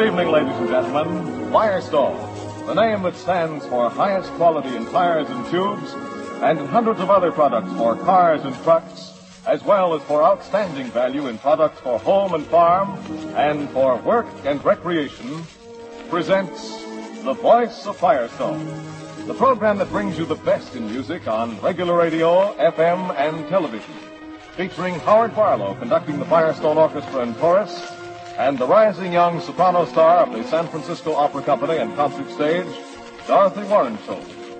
Good evening, ladies and gentlemen. Firestone, the name that stands for highest quality in tires and tubes, and in hundreds of other products for cars and trucks, as well as for outstanding value in products for home and farm, and for work and recreation, presents The Voice of Firestone, the program that brings you the best in music on regular radio, FM, and television, featuring Howard Barlow conducting the Firestone Orchestra and Chorus, and the rising young soprano star of the San Francisco Opera Company and Concert Stage, Dorothy Warrenschultz.